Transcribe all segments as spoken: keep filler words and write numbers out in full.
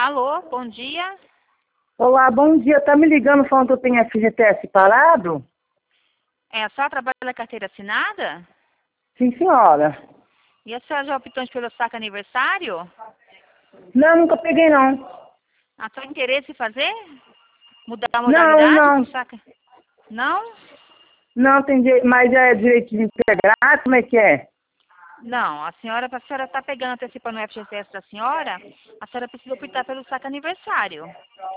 Alô, bom dia. Olá, bom dia. Tá me ligando falando que eu tenho F G T S parado? É, a senhora trabalha na carteira assinada? Sim, senhora. E a senhora já optou pelo saque aniversário? Não, nunca peguei, não. A sua interesse em fazer? Mudar a Não, modalidade para o não. saque? Não? Não tem jeito, mas é direito de integrar? Como é que é? Não, a senhora, a senhora está pegando, antecipando o F G T S da senhora, a senhora precisa optar pelo saque aniversário.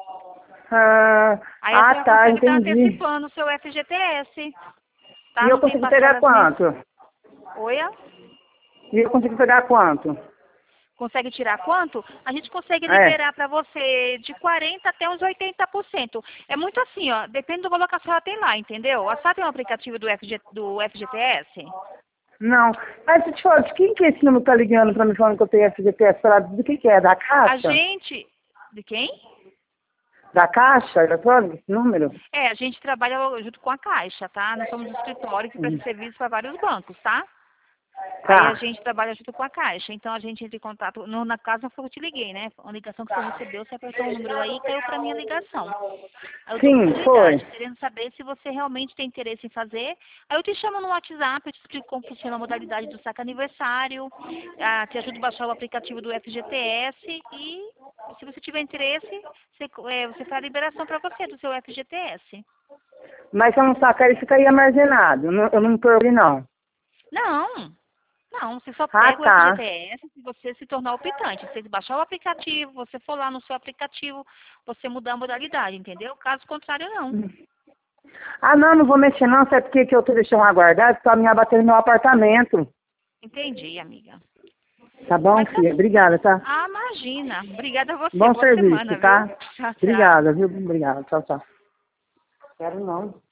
Ah, Aí a ah, senhora tá, consegue estar entendi. antecipando o seu F G T S. E Tá? eu Não tem consigo para a pegar senhora vir. quanto? Oi? E eu consigo pegar quanto? Consegue tirar quanto? A gente consegue É. liberar para você de quarenta até uns oitenta por cento. É muito assim, ó, depende do valor que a senhora tem lá, entendeu? A senhora tem um aplicativo do, F G, do F G T S? Não. Mas deixa eu te falar, de quem que esse número tá ligando pra mim falando que eu tenho F G T S parado? Do que que é? Da A Caixa? gente... De quem? Da Caixa eletrônica, esse número? É, a gente trabalha junto com a Caixa, tá? Nós somos um escritório que presta serviço para vários bancos, tá? Aí a Tá. gente trabalha junto com a Caixa, então a gente entra em contato, no, na casa foi eu que te liguei, né? A ligação que você recebeu, você apertou o número aí e caiu para mim a ligação. Aí eu dou Sim, foi. continuidade, querendo saber se você realmente tem interesse em fazer. Aí eu te chamo no WhatsApp, eu te explico como funciona a modalidade do saque aniversário, ah, te ajudo a baixar o aplicativo do F G T S e se você tiver interesse, você, é, você faz a liberação para você do seu F G T S. Mas se eu não sacar, ele fica aí armazenado. Eu não, eu não perdi, não. Não, não, você só Ah, pega o tá. F G T S se você se tornar optante. Se você baixar o aplicativo, você for lá no seu aplicativo, você mudar a modalidade, entendeu? Caso contrário, não. Ah, não, não vou mexer não, sabe por que que eu tô deixando aguardado? Porque a minha bateu no meu apartamento. Entendi, amiga. Tá bom, Mas tá... filha? Obrigada, tá? Ah, imagina. Obrigada a você. Bom Boa serviço, semana, viu? tá? Tchau, tchau. Obrigada, viu? Obrigada. Tchau, tchau. Quero não.